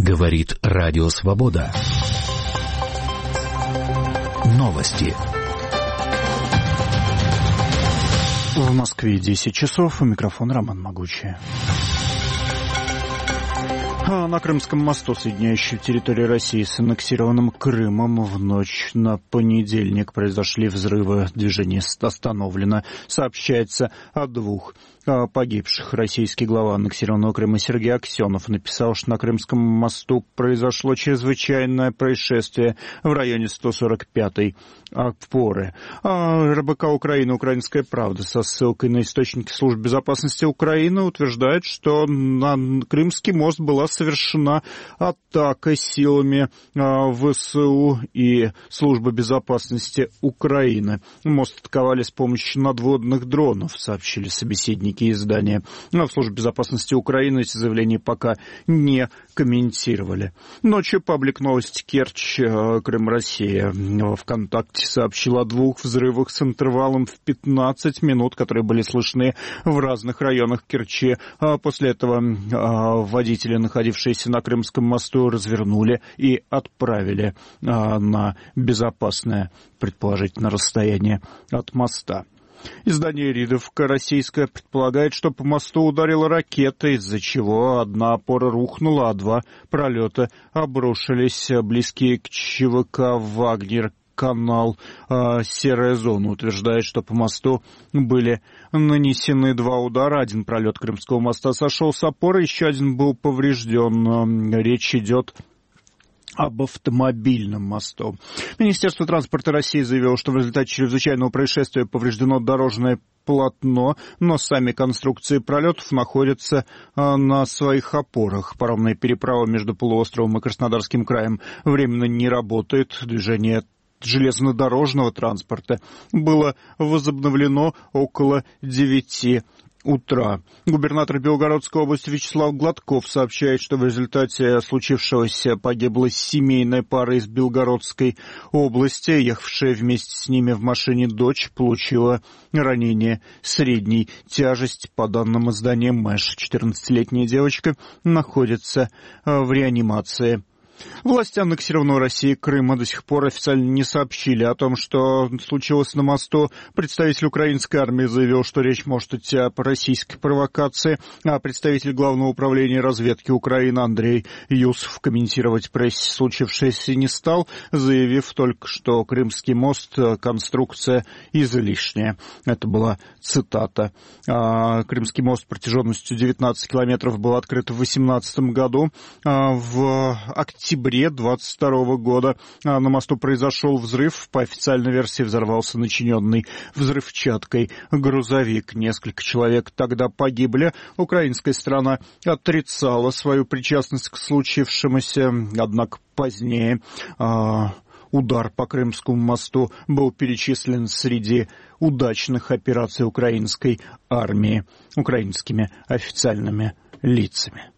Говорит Радио Свобода. Новости. В Москве 10 часов. У микрофона Роман Могучий. На Крымском мосту, соединяющем территорию России с аннексированным Крымом, в ночь на понедельник произошли взрывы. Движение остановлено. Сообщается о 2 погибших. Российский глава аннексированного Крыма Сергей Аксенов написал, что на Крымском мосту произошло чрезвычайное происшествие в районе 145-й опоры. РБК Украины, «Украинская правда» со ссылкой на источники Службы безопасности Украины утверждает, что на Крымский мост была совершена атака силами ВСУ и Службы безопасности Украины. Мост атаковали с помощью надводных дронов, сообщили собеседники издания. Но в Службе безопасности Украины эти заявления пока не комментировали. Ночью паблик «Новости Керчь», Крым, Россия, ВКонтакте сообщил о 2 взрывах с интервалом в 15 минут, которые были слышны в разных районах Керчи. После этого водители, находившиеся на Крымском мосту, развернули и отправили на безопасное, предположительно, расстояние от моста. Издание «Ридовка» российское предполагает, что по мосту ударила ракета, из-за чего одна опора рухнула, а 2 пролета обрушились. Близкие к ЧВК «Вагнер» канал «Серая зона» утверждает, что по мосту были нанесены 2 удара. Один пролет Крымского моста сошел с опоры, еще один был поврежден. Речь идет об автомобильном мосту. Министерство транспорта России заявило, что в результате чрезвычайного происшествия повреждено дорожное полотно, но сами конструкции пролетов находятся на своих опорах. Паромная переправа между полуостровом и Краснодарским краем временно не работает. Движение железнодорожного транспорта было возобновлено около 9 утра. Губернатор Белгородской области Вячеслав Гладков сообщает, что в результате случившегося погибла семейная пара из Белгородской области. Ехавшая вместе с ними в машине дочь получила ранение средней тяжести. По данным издания МЭШ, 14-летняя девочка находится в реанимации. Власти аннексированного Россией Крыма до сих пор официально не сообщили о том, что случилось на мосту. Представитель украинской армии заявил, что речь может идти о российской провокации, а представитель Главного управления разведки Украины Андрей Юсов комментировать прессе случившееся не стал, заявив только, что Крымский мост — конструкция излишняя. Это была цитата. Крымский мост протяженностью 19 километров был открыт в 2018 году. В октябре 22 года на мосту произошел взрыв. По официальной версии взорвался начиненный взрывчаткой грузовик. Несколько человек тогда погибли. Украинская сторона отрицала свою причастность к случившемуся, однако позднее удар по Крымскому мосту был перечислен среди удачных операций украинской армии украинскими официальными лицами.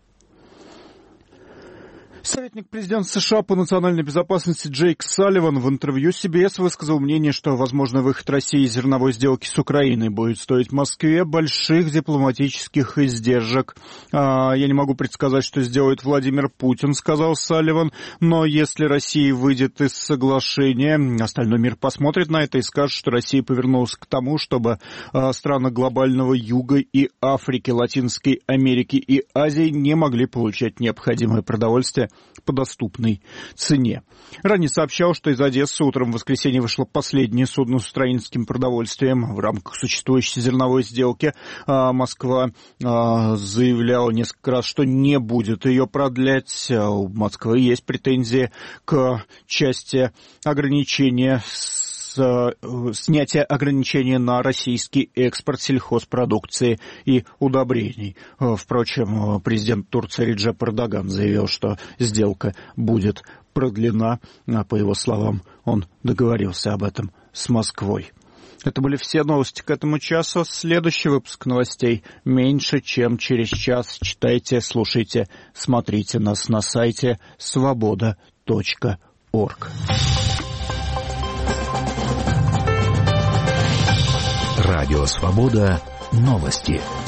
Советник президента США по национальной безопасности Джейк Салливан в интервью CBS высказал мнение, что возможный выход России из зерновой сделки с Украиной будет стоить Москве больших дипломатических издержек. Я не могу предсказать, что сделает Владимир Путин, сказал Салливан, но если Россия выйдет из соглашения, остальной мир посмотрит на это и скажет, что Россия повернулась к тому, чтобы страны глобального Юга и Африки, Латинской Америки и Азии не могли получать необходимое продовольствие по доступной цене. Ранее сообщал, что из Одессы утром в воскресенье вышло последнее судно с украинским продовольствием. В рамках существующей зерновой сделки Москва заявляла несколько раз, что не будет ее продлять. У Москвы есть претензии к части ограничения снятия ограничений на российский экспорт сельхозпродукции и удобрений. Впрочем, президент Турции Реджеп Эрдоган заявил, что сделка будет продлена. По его словам, он договорился об этом с Москвой. Это были все новости к этому часу. Следующий выпуск новостей меньше, чем через час. Читайте, слушайте, смотрите нас на сайте svoboda.org. Радио «Свобода». Новости.